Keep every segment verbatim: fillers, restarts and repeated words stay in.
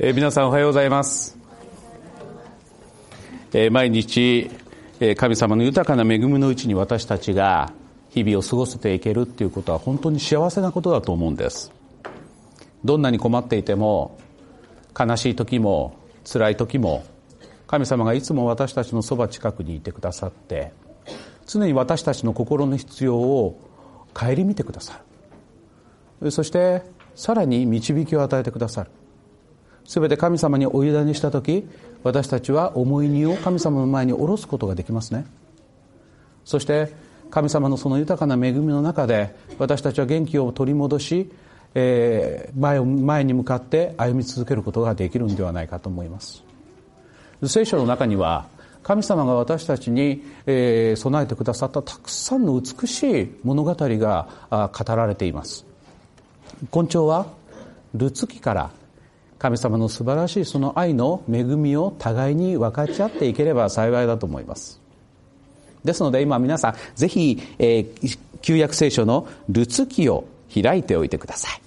えー、皆さんおはようございます。えー、毎日、えー、神様の豊かな恵みのうちに私たちが日々を過ごせていけるっていうことは本当に幸せなことだと思うんです。どんなに困っていても、悲しい時も辛い時も、神様がいつも私たちのそば近くにいてくださって、常に私たちの心の必要を顧みてくださる。そしてさらに導きを与えてくださる。すべて神様にお委ねしたとき、私たちは重い荷を神様の前に下ろすことができますね。そして神様のその豊かな恵みの中で私たちは元気を取り戻し、えー、前を前に向かって歩み続けることができるのではないかと思います。聖書の中には神様が私たちに、えー、備えてくださったたくさんの美しい物語が語られています。今朝はルツ記から神様の素晴らしいその愛の恵みを互いに分かち合っていければ幸いだと思います。ですので今皆さんぜひ、えー、旧約聖書のルツ記を開いておいてくださ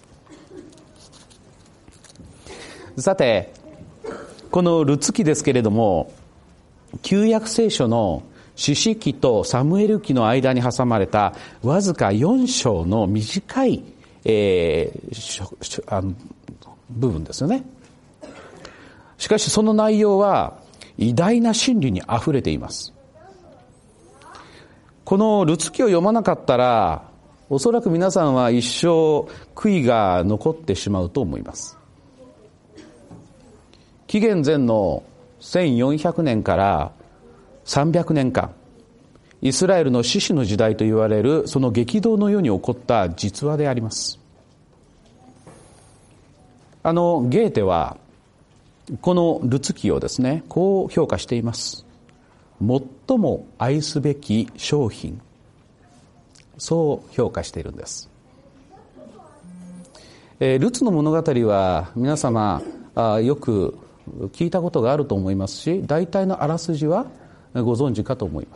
い。さてこのルツ記ですけれども、旧約聖書の士師記とサムエル記の間に挟まれたわずかよん章の短い、えー、あの部分ですよね。しかしその内容は偉大な真理にあふれています。このルツ記を読まなかったらおそらく皆さんは一生悔いが残ってしまうと思います。紀元前のせんよんひゃくねんからさんびゃくねんかん、イスラエルの士師の時代と言われるその激動の世に起こった実話であります。あのゲーテはこのルツ記をですね、こう評価しています。最も愛すべき商品、そう評価しているんです。えー、ルツの物語は皆様あよく聞いたことがあると思いますし、大体のあらすじはご存知かと思います。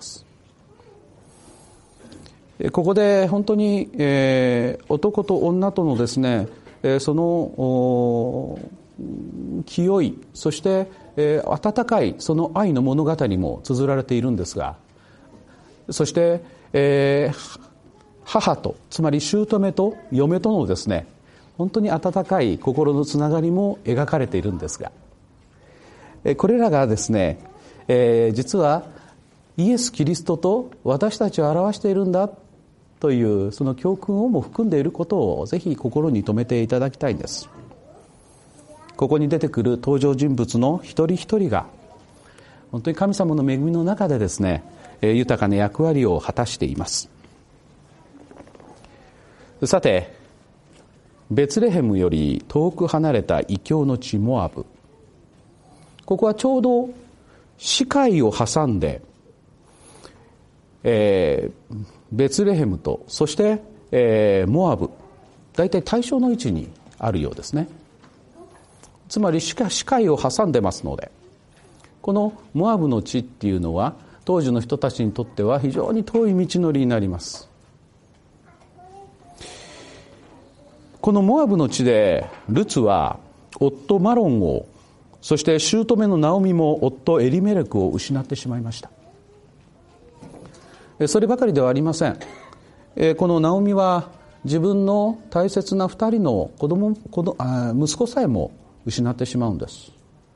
ここで本当に、えー、男と女とのですね、えー、その清い、そして、えー、温かいその愛の物語も綴られているんですが、そして、えー、母と、つまり姑と嫁とのですね、本当に温かい心のつながりも描かれているんですが、これらがですね、えー、実はイエス・キリストと私たちを表しているんだというその教訓をも含んでいることをぜひ心に留めていただきたいんです。ここに出てくる登場人物の一人一人が本当に神様の恵みの中でですね、豊かな役割を果たしています。さて、ベツレヘムより遠く離れた異教の地モアブ、ここはちょうど死海を挟んで、えー、ベツレヘムとそして、えー、モアブ、大体対象の位置にあるようですね。つまり死海を挟んでますので、このモアブの地っていうのは当時の人たちにとっては非常に遠い道のりになります。このモアブの地でルツは夫マロンを、そして姑のナオミも夫エリメレクを失ってしまいました。そればかりではありません。このナオミは自分の大切な二人の子供、子供、あ、息子さえも失ってしまうんです。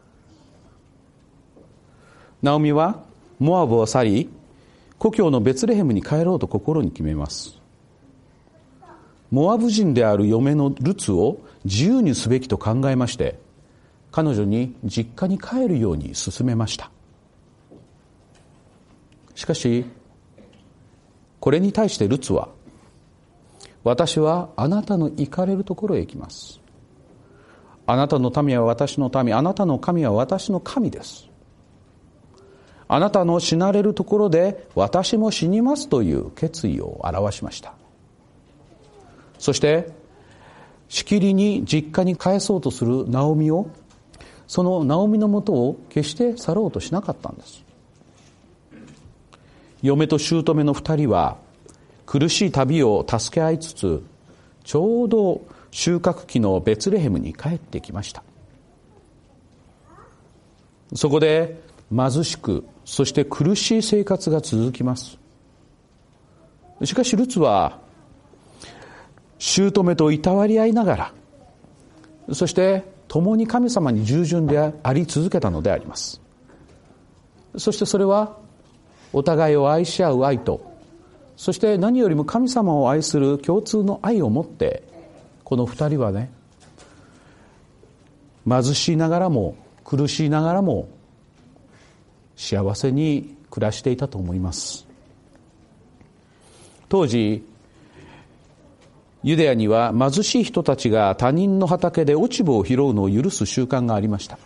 ナオミはモアブを去り、故郷のベツレヘムに帰ろうと心に決めます。モアブ人である嫁のルツを自由にすべきと考えまして、彼女に実家に帰るように勧めました。しかしこれに対してルツは、私はあなたの行かれるところへ行きます。あなたの民は私の民、あなたの神は私の神です。あなたの死なれるところで私も死にますという決意を表しました。そしてしきりに実家に帰そうとするナオミを、そのナオミのもとを決して去ろうとしなかったんです。嫁と姑の二人は苦しい旅を助け合いつつ、ちょうど収穫期のベツレヘムに帰ってきました。 そこで貧しく、そして苦しい生活が続きます。しかしルツは姑といたわり合いながら、そして共に神様に従順であり続けたのであります。そしてそれはお互いを愛し合う愛と、そして何よりも神様を愛する共通の愛を持って、この二人はね、貧しいながらも苦しいながらも幸せに暮らしていたと思います。当時ユダヤには貧しい人たちが他人の畑で落ち葉を拾うのを許す習慣がありました。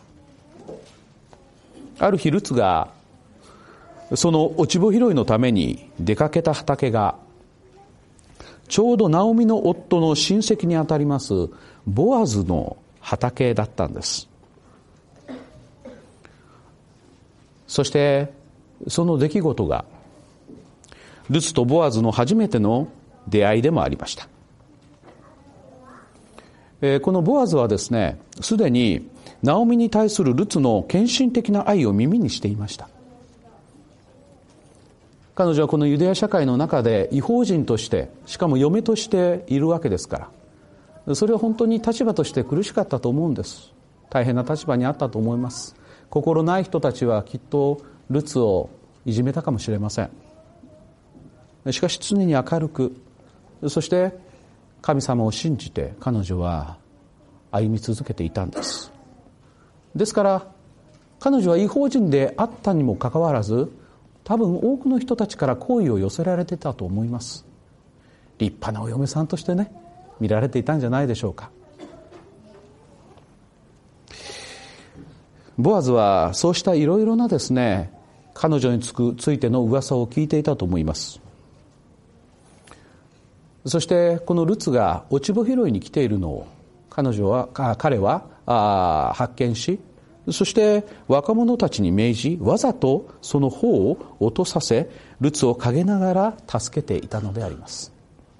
ある日ルツがその落ち葉拾いのために出かけた畑がちょうどナオミの夫の親戚にあたりますボアズの畑だったんです。そしてその出来事がルツとボアズの初めての出会いでもありました。えー、このボアズはですね、すでにナオミに対するルツの献身的な愛を耳にしていました。彼女はこのユダヤ社会の中で異邦人として、しかも嫁としているわけですから、それは本当に立場として苦しかったと思うんです。大変な立場にあったと思います。心ない人たちはきっとルツをいじめたかもしれません。しかし常に明るく、そして神様を信じて彼女は歩み続けていたんです。ですから彼女は異邦人であったにもかかわらず、多分多くの人たちから好意を寄せられていたと思います。立派なお嫁さんとしてね、見られていたんじゃないでしょうか。ボアズはそうしたいろいろなですね、彼女につくついての噂を聞いていたと思います。そしてこのルツが落ち葉拾いに来ているのを彼女は彼はあ発見し、そして若者たちに命じ、わざとその方を落とさせ、ルツを陰ながら助けていたのであります。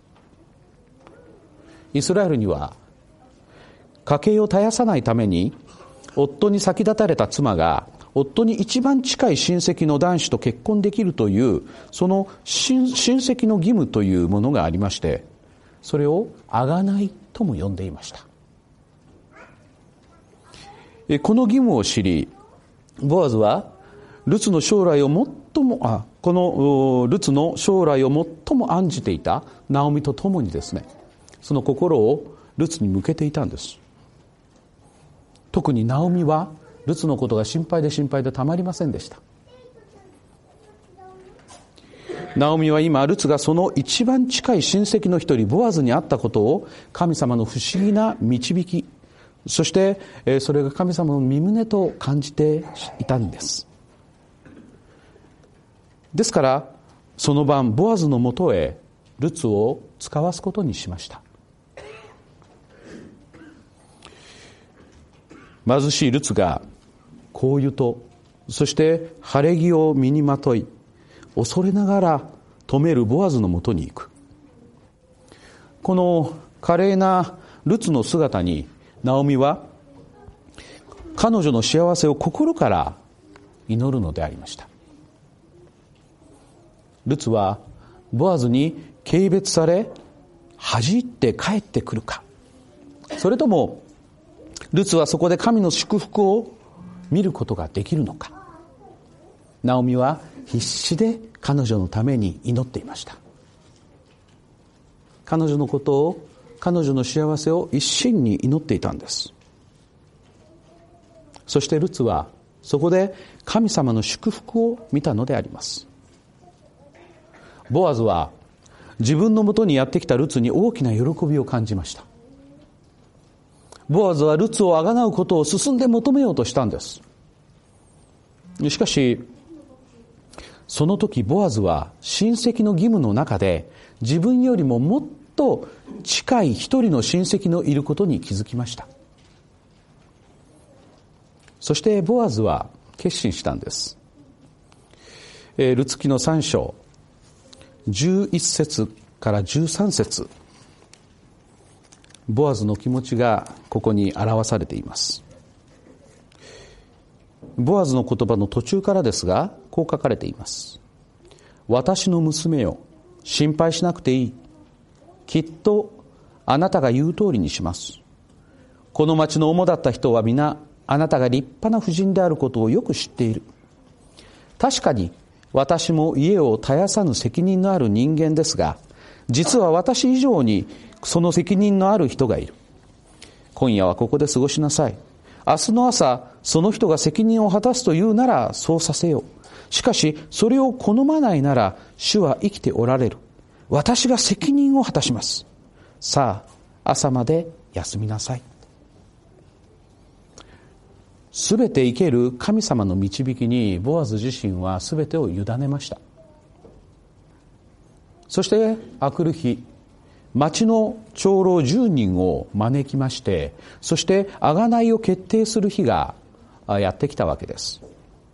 イスラエルには家計を絶やさないために、夫に先立たれた妻が夫に一番近い親戚の男子と結婚できるというその親戚の義務というものがありまして、それを贖いとも呼んでいました。この義務を知り、ボアズはルツの将来を最もあこのルツの将来を最も案じていたナオミと共にですね、その心をルツに向けていたんです。特にナオミはルツのことが心配で心配でたまりませんでした。ナオミは今ルツがその一番近い親戚の一人ボアズに会ったことを神様の不思議な導き、そしてそれが神様の御胸と感じていたんです。ですからその晩ボアズのもとへルツを使わすことにしました。貧しいルツが香油とそして晴れ着を身にまとい、恐れながら止めるボアズのもとに行く。この華麗なルツの姿にナオミは彼女の幸せを心から祈るのでありました。ルツはボアズに軽蔑され恥じって帰ってくるか、それともルツはそこで神の祝福を見ることができるのか。ナオミは必死で彼女のために祈っていました。彼女のことを、彼女の幸せを一心に祈っていたんです。そしてルツはそこで神様の祝福を見たのであります。ボアズは自分のもとにやってきたルツに大きな喜びを感じました。ボアズはルツをあがなうことを進んで求めようとしたんです。しかしその時ボアズは親戚の義務の中で自分よりももっと近い一人の親戚のいることに気づきました。そしてボアズは決心したんです。えー、ルツ記のさん章じゅういっ節からじゅうさん節、ボアズの気持ちがここに表されています。 ボアズの言葉の途中からですが、こう書かれています。私の娘よ、心配しなくていい。きっとあなたが言う通りにします。この町の主だった人は皆あなたが立派な婦人であることをよく知っている。確かに私も家を絶やさぬ責任のある人間ですが、実は私以上にその責任のある人がいる。今夜はここで過ごしなさい。明日の朝、その人が責任を果たすというならそうさせよう。しかし、それを好まないなら、主は生きておられる。私が責任を果たします。さあ、朝まで休みなさい。すべて生ける神様の導きに、ボアズ自身はすべてを委ねました。そして、あくる日、町の長老じゅうにんを招きまして、そして贖いを決定する日がやってきたわけです。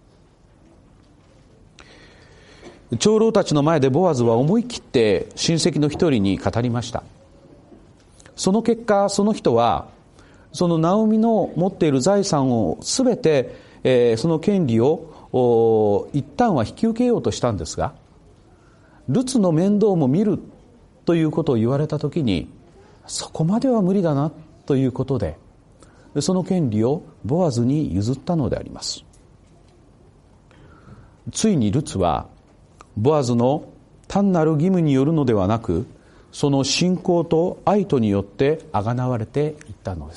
長老たちの前でボアズは思い切って親戚の一人に語りました。その結果、その人はそのナオミの持っている財産をすべて、えー、その権利を一旦は引き受けようとしたんですが、ルツの面倒も見るということを言われたときに、そこまでは無理だなということで、その権利をボアズに譲ったのであります。ついにルツはボアズの単なる義務によるのではなく、その信仰と愛とによってあがなわれていったのです。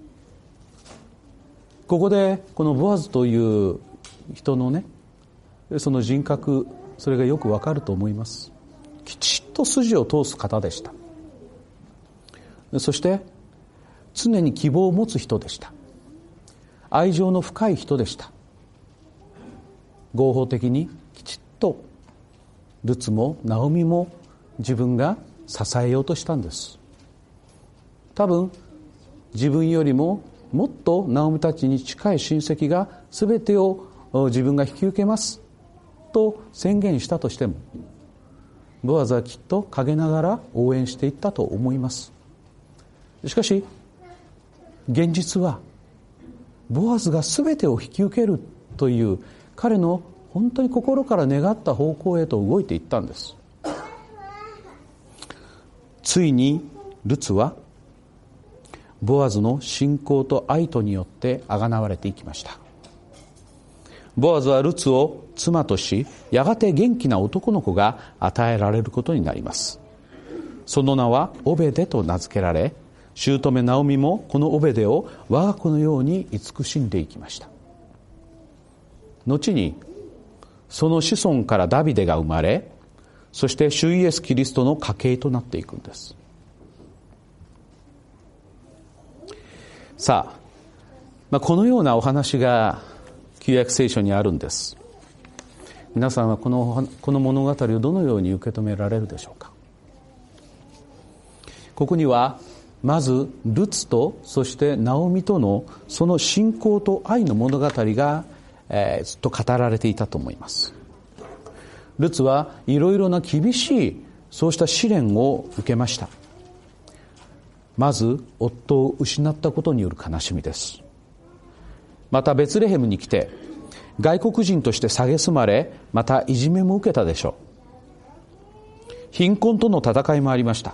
ここでこのボアズという人のね、その人格、それがよくわかると思います。きちっと筋を通す方でした。そして常に希望を持つ人でした。愛情の深い人でした。合法的にきちっとルツもナオミも自分が支えようとしたんです。多分自分よりももっとナオミたちに近い親戚が全てを自分が引き受けますと宣言したとしても、ボアズはきっと陰ながら応援していったと思います。しかし現実はボアズが全てを引き受けるという彼の本当に心から願った方向へと動いていったんです。ついにルツはボアズの信仰と愛とによってあがなわれていきました。ボアズはルツを妻とし、やがて元気な男の子が与えられることになります。その名はオベデと名付けられ、姑ナオミもこのオベデを我が子のように慈しんでいきました。後にその子孫からダビデが生まれ、そして主イエスキリストの家系となっていくんです。さあ、まあ、このようなお話が旧約聖書にあるんです。皆さんはこの、この物語をどのように受け止められるでしょうか。ここにはまずルツとそしてナオミとのその信仰と愛の物語が、えー、ずっと語られていたと思います。ルツはいろいろな厳しいそうした試練を受けました。まず夫を失ったことによる悲しみです。またベツレヘムに来て外国人として蔑まれ、またいじめも受けたでしょう。貧困との戦いもありました。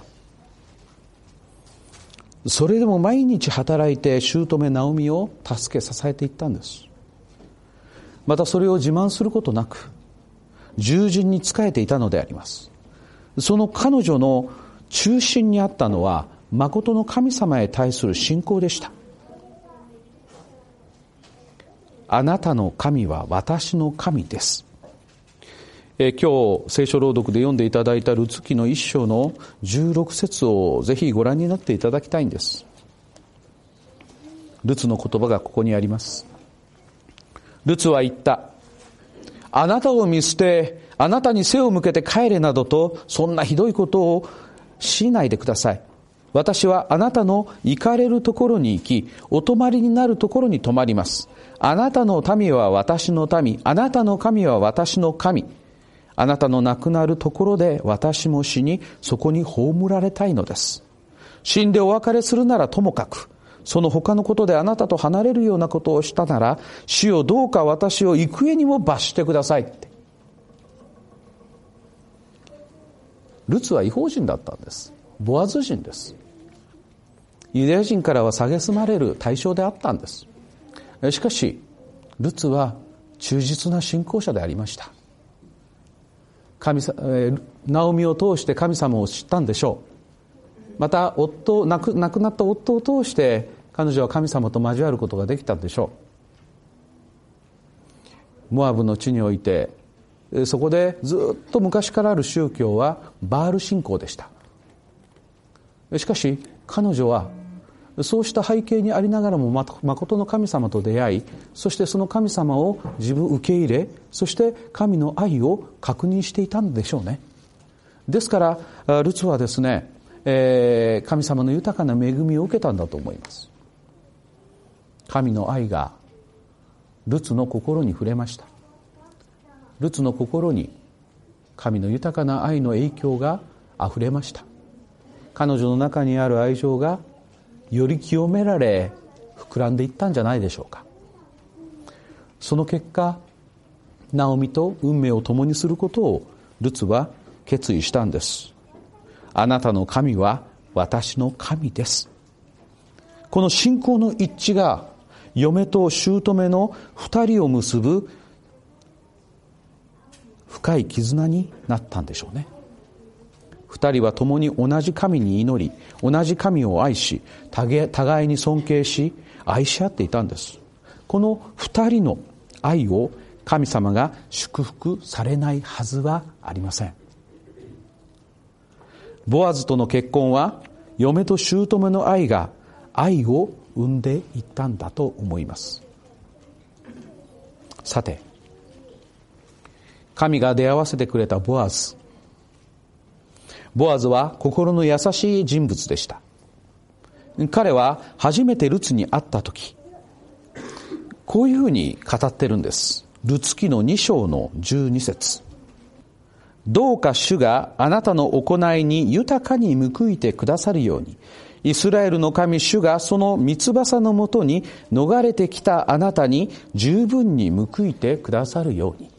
それでも毎日働いて姑ナオミを助け支えていったんです。またそれを自慢することなく従順に仕えていたのであります。その彼女の中心にあったのは誠の神様へ対する信仰でした。あなたの神は私の神です。え今日聖書朗読で読んでいただいたルツ記の一章のじゅうろく節をぜひご覧になっていただきたいんです。ルツの言葉がここにあります。ルツは言った。あなたを見捨て、あなたに背を向けて帰れなどと、そんなひどいことをしないでください。私はあなたの行かれるところに行き、お泊まりになるところに泊まります。あなたの民は私の民、あなたの神は私の神。あなたの亡くなるところで私も死に、そこに葬られたいのです。死んでお別れするならともかく、 その他のことであなたと離れるようなことをしたなら、主よどうか私を幾重にも罰してくださいって。ルツは異邦人だったんです。ボアズ人です。ユダヤ人からは蔑まれる対象であったんです。しかしルツは忠実な信仰者でありました。神さ、えー、ナオミを通して神様を知ったんでしょう。また夫亡く、亡くなった夫を通して彼女は神様と交わることができたんでしょう。モアブの地においてそこでずっと昔からある宗教はバール信仰でした。しかし彼女はそうした背景にありながらも誠の神様と出会い、そしてその神様を自分受け入れ、そして神の愛を確認していたんでしょうね。ですからルツはですね、えー、神様の豊かな恵みを受けたんだと思います。神の愛がルツの心に触れました。ルツの心に神の豊かな愛の影響があふれました。彼女の中にある愛情がより清められ膨らんでいったんじゃないでしょうか。その結果、ナオミと運命を共にすることをルツは決意したんです。あなたの神は私の神です。この信仰の一致が嫁と姑の二人を結ぶ深い絆になったんでしょうね。二人は共に同じ神に祈り、同じ神を愛し、互いに尊敬し、愛し合っていたんです。この二人の愛を神様が祝福されないはずはありません。ボアズとの結婚は、嫁と姑の愛が愛を生んでいったんだと思います。さて、神が出会わせてくれたボアズ。ボアズは心の優しい人物でした。彼は初めてルツに会ったとき、こういうふうに語ってるんです。ルツ記のに章のじゅうに節。どうか主があなたの行いに豊かに報いてくださるように、イスラエルの神主がその三翼のもとに逃れてきたあなたに十分に報いてくださるようにって、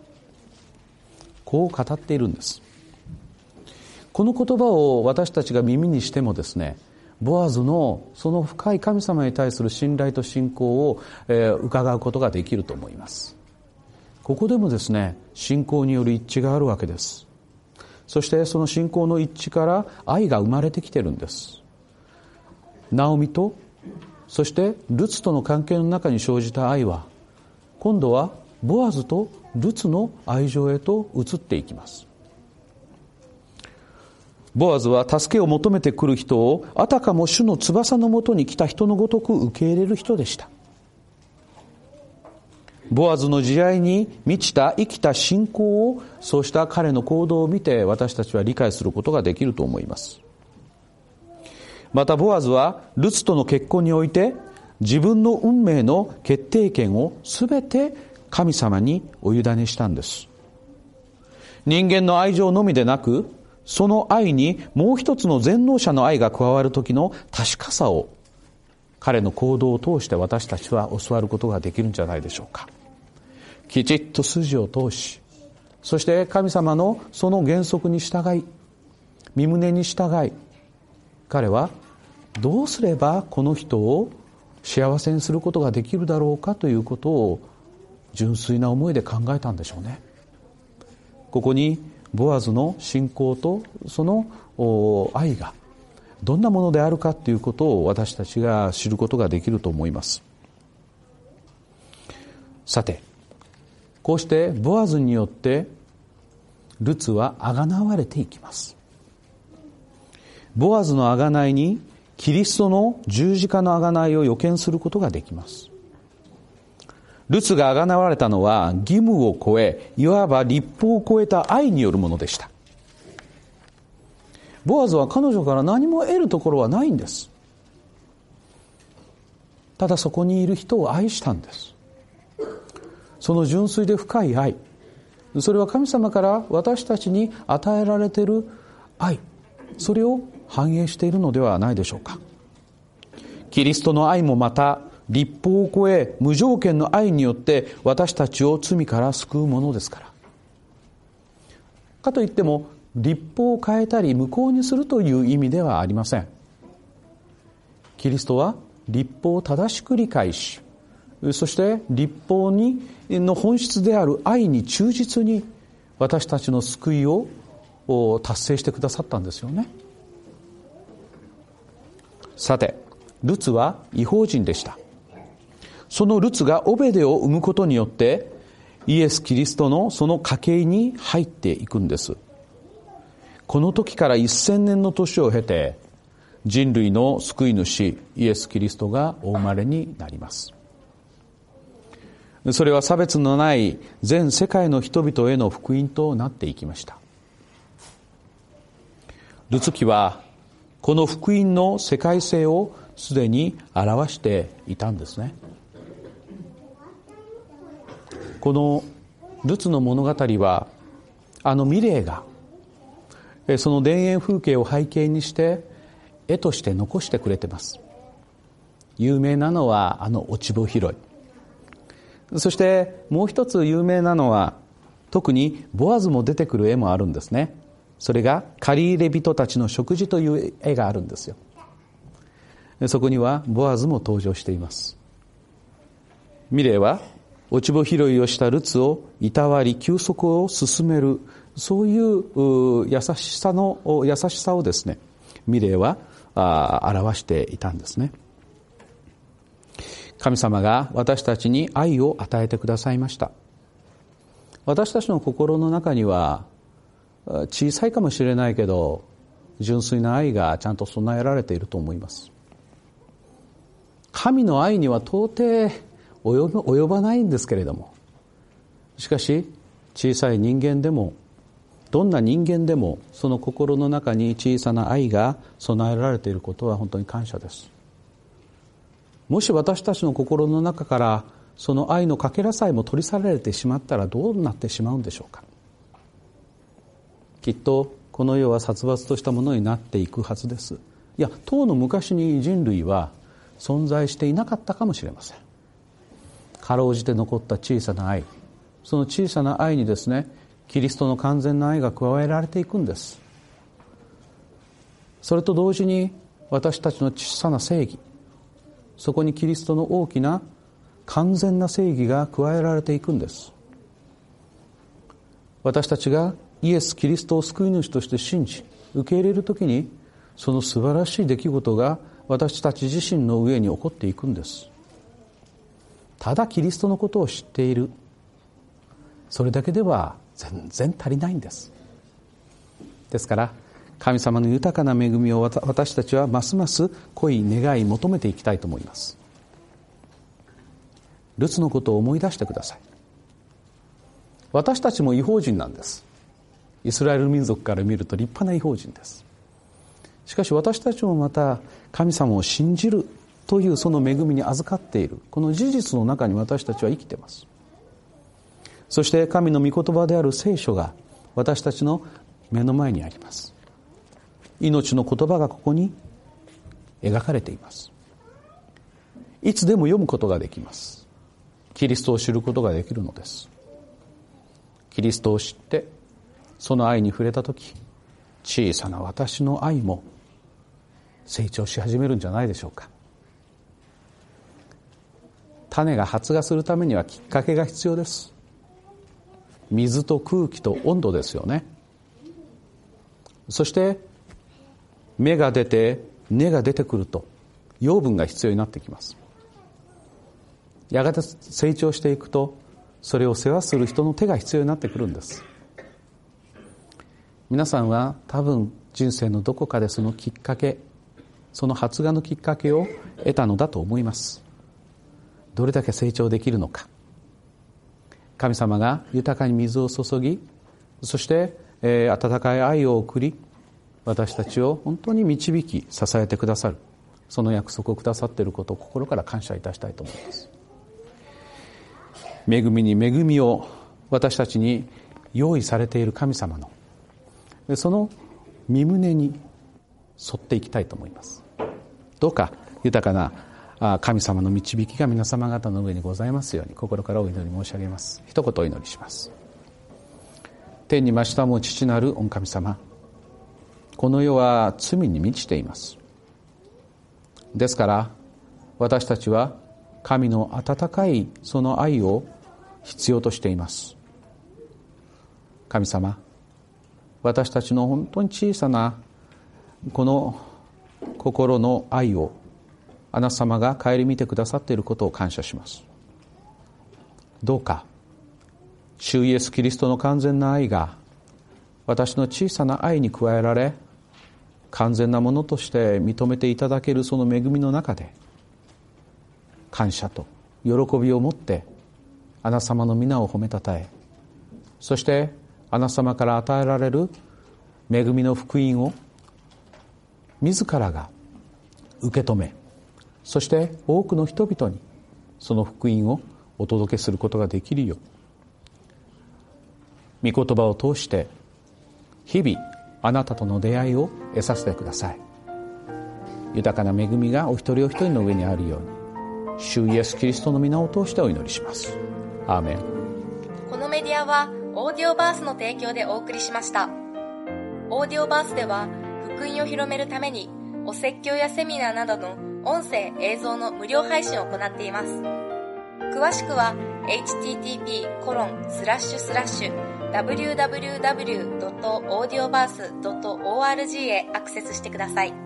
こう語っているんです。この言葉を私たちが耳にしてもですね、ボアズのその深い神様に対する信頼と信仰を、えー、伺うことができると思います。ここでもですね、信仰による一致があるわけです。そしてその信仰の一致から愛が生まれてきてるんです。ナオミとそしてルツとの関係の中に生じた愛は、今度はボアズとルツの愛情へと移っていきます。ボアズは助けを求めてくる人をあたかも主の翼のもとに来た人のごとく受け入れる人でした。ボアズの慈愛に満ちた生きた信仰を、そうした彼の行動を見て私たちは理解することができると思います。またボアズはルツとの結婚において自分の運命の決定権をすべて神様にお委ねしたんです。人間の愛情のみでなく、その愛にもう一つの全能者の愛が加わる時の確かさを彼の行動を通して私たちは教わることができるんじゃないでしょうか。きちっと筋を通し、そして神様のその原則に従い、御胸に従い、彼はどうすればこの人を幸せにすることができるだろうかということを純粋な思いで考えたんでしょうね。ここにボアズの信仰とその愛がどんなものであるかということを私たちが知ることができると思います。さて、こうしてボアズによってルツは贖われていきます。ボアズの贖いにキリストの十字架の贖いを予見することができます。ルツが贖われたのは義務を超え、いわば律法を超えた愛によるものでした。ボアズは彼女から何も得るところはないんです。ただそこにいる人を愛したんです。その純粋で深い愛、それは神様から私たちに与えられている愛、それを反映しているのではないでしょうか。 キリストの愛もまた律法を超え無条件の愛によって私たちを罪から救うものですから。かといっても律法を変えたり無効にするという意味ではありません。キリストは律法を正しく理解し、そして律法にの本質である愛に忠実に私たちの救いを達成してくださったんですよね。さて、ルツは異邦人でした。そのルツがオベデを生むことによってイエス・キリストのその家系に入っていくんです。この時からせんねんの年を経て人類の救い主イエス・キリストがお生まれになります。それは差別のない全世界の人々への福音となっていきました。ルツ記はこの福音の世界性をすでに表していたんですね。このルツの物語はあのミレーがその田園風景を背景にして絵として残してくれてます。有名なのはあの落ち穂拾い、そしてもう一つ有名なのは特にボアズも出てくる絵もあるんですね。それが借り入れ人たちの食事という絵があるんですよ。そこにはボアズも登場しています。ミレーは落ち穂拾いをしたルツをいたわり休息を進める、そういう優しさの優しさをですね、ミレーは表していたんですね。神様が私たちに愛を与えてくださいました。私たちの心の中には小さいかもしれないけど純粋な愛がちゃんと備えられていると思います。神の愛には到底及ば、及ばないんですけれども、しかし小さい人間でもどんな人間でもその心の中に小さな愛が備えられていることは本当に感謝です。もし私たちの心の中からその愛のかけらさえも取り去られてしまったらどうなってしまうんでしょうか。きっとこの世は殺伐としたものになっていくはずです。いや、当の昔に人類は存在していなかったかもしれません。かろうじて残った小さな愛、その小さな愛にですね、キリストの完全な愛が加えられていくんです。それと同時に私たちの小さな正義、そこにキリストの大きな完全な正義が加えられていくんです。私たちがイエス・キリストを救い主として信じ受け入れるときに、その素晴らしい出来事が私たち自身の上に起こっていくんです。ただキリストのことを知っている、それだけでは全然足りないんです。ですから神様の豊かな恵みを私たちはますます恋願い求めていきたいと思います。ルツのことを思い出してください。私たちも異邦人なんです。イスラエル民族から見ると立派な異邦人です。しかし私たちもまた神様を信じるというその恵みに預かっている、この事実の中に私たちは生きています。そして神の御言葉である聖書が私たちの目の前にあります。命の言葉がここに描かれています。いつでも読むことができます。キリストを知ることができるのです。キリストを知ってその愛に触れたとき、小さな私の愛も成長し始めるんじゃないでしょうか。種が発芽するためにはきっかけが必要です。水と空気と温度ですよね。そして芽が出て根が出てくると養分が必要になってきます。やがて成長していくとそれを世話する人の手が必要になってくるんです。皆さんは多分人生のどこかでそのきっかけ、その発芽のきっかけを得たのだと思います。どれだけ成長できるのか、神様が豊かに水を注ぎ、そして、えー、温かい愛を送り、私たちを本当に導き支えてくださる、その約束をくださっていることを心から感謝いたしたいと思います。恵みに恵みを私たちに用意されている神様のその御胸に沿っていきたいと思います。どうか豊かな神様の導きが皆様方の上にございますように心からお祈り申し上げます。一言お祈りします。天に増したも父なる御神様、この世は罪に満ちています。ですから私たちは神の温かいその愛を必要としています。神様、私たちの本当に小さなこの心の愛をあなた様が顧みてくださっていることを感謝します。どうか主イエスキリストの完全な愛が私の小さな愛に加えられ、完全なものとして認めていただけるその恵みの中で、感謝と喜びを持ってあなた様の皆を褒めたたえ、そしてあなた様から与えられる恵みの福音を自らが受け止め、そして多くの人々にその福音をお届けすることができるよう、御言葉を通して日々あなたとの出会いを得させてください。豊かな恵みがお一人お一人の上にあるように、主イエスキリストの皆を通してお祈りします。アーメン。 このメディアはオーディオバースの提供でお送りしました。オーディオバースでは福音を広めるためにお説教やセミナーなどの音声映像の無料配信を行っています。詳しくは エイチティーティーピーコロンスラッシュスラッシュダブリューダブリューダブリュードットオーディオバースドットオーアールジー へアクセスしてください。